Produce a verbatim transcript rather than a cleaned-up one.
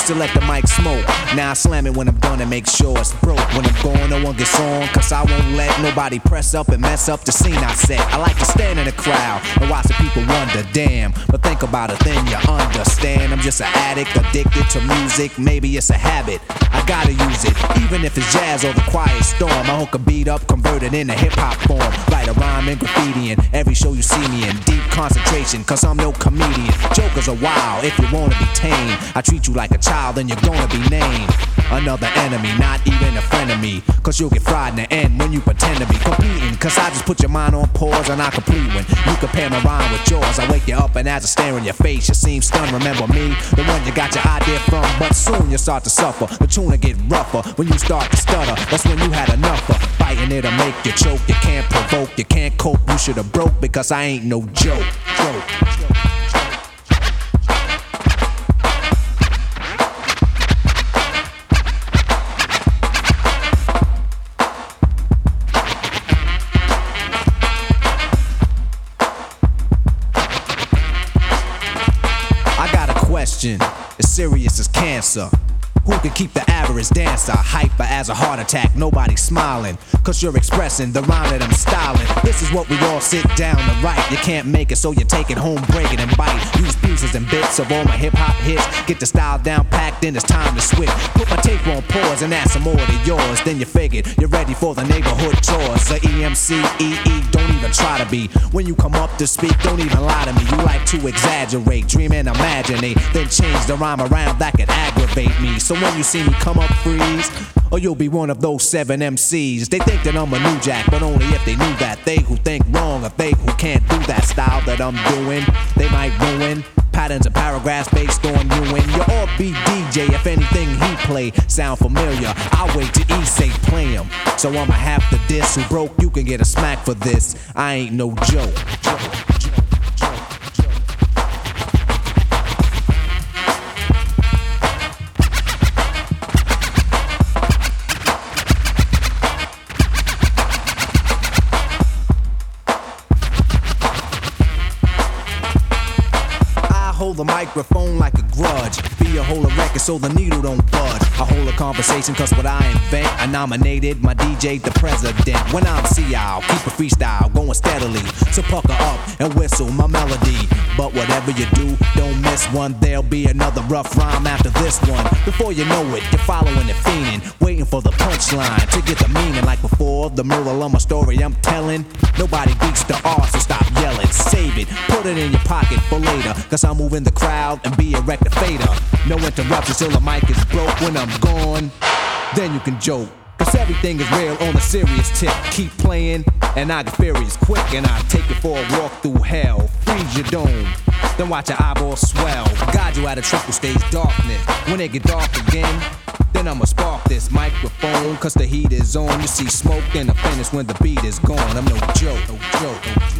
used to let the mic smoke. Now I slam it when I'm done and make sure it's broke. When I'm gone, no one gets on, cause I won't let nobody press up and mess up the scene I set. I like to stand in the crowd and watch the people wonder, damn. But think about it, then you understand. I'm just an addict, addicted to music. Maybe it's a habit, I gotta use it. Even if it's jazz or the quiet storm, I hook a beat up, convert it into hip-hop form. Write a rhyme and graffiti in every show you see me in. Deep concentration, cause I'm no comedian. Jokers are wild, if you wanna be tame. I treat you like a child, then you're gonna be named another enemy, not even a friend of me. Cause you'll get fried in the end when you pretend to be competing. Cause I just put your mind on pause and I complete when you compare my rhyme with yours. I wake you up and as I stare in your face, you seem stunned. Remember me, the one you got your idea from. But soon you start to suffer, the tune will get rougher. When you start to stutter, that's when you had enough of fighting it'll make you choke. You can't provoke, you can't cope, you should've broke. Because I ain't no joke, joke. As serious as cancer. Who can keep the average dancer hyper as a heart attack? Nobody's smiling, cause you're expressing the rhyme that I'm styling. This is what we all sit down to write. You can't make it, so you take it home, break it and bite. Use pieces and bits of all my hip-hop hits. Get the style down packed, then it's time to switch. Put my tape on pause and add some more to yours. Then you figured you're ready for the neighborhood chores. The E M C, E E, don't even try to be. When you come up to speak, don't even lie to me. You like to exaggerate, dream and imaginate, then change the rhyme around that could aggravate me. So when you see me come up, freeze, or you'll be one of those seven M Cs. They think that I'm a new jack, but only if they knew that. They who think wrong, or they who can't do that style that I'm doing, they might ruin patterns and paragraphs based on you and your all be D J. If anything he play sound familiar, I'll wait till E say play him. So I'ma have to diss. Who broke, you can get a smack for this. I ain't no joke. joke. Hold the microphone like a grudge. Be a hold a record so the needle don't budge. I hold a conversation cause what I invent, I nominated my D J the president. When I'm C, I'll keep a freestyle going steadily. So pucker up and whistle my melody. But whatever you do, don't miss one. There'll be another rough rhyme after this one. Before you know it, you're following and fiending, waiting for the punchline to get the meaning. Like before, the moral of my story I'm telling. Nobody beats the art, so stop yelling. Save it, put it in your pocket for later. Cause I'm moving the crowd and be a rectificator. No interruptions till the mic is broke. When I'm gone, then you can joke. Cause everything is real on a serious tip. Keep playing and I get furious quick. And I take you for a walk through hell. Freeze your dome, then watch your eyeballs swell. Guide you out of triple stage darkness. When it get dark again, then I'ma spark this microphone. Cause the heat is on. You see smoke, then I finish when the beat is gone. I'm no joke, no joke, no joke.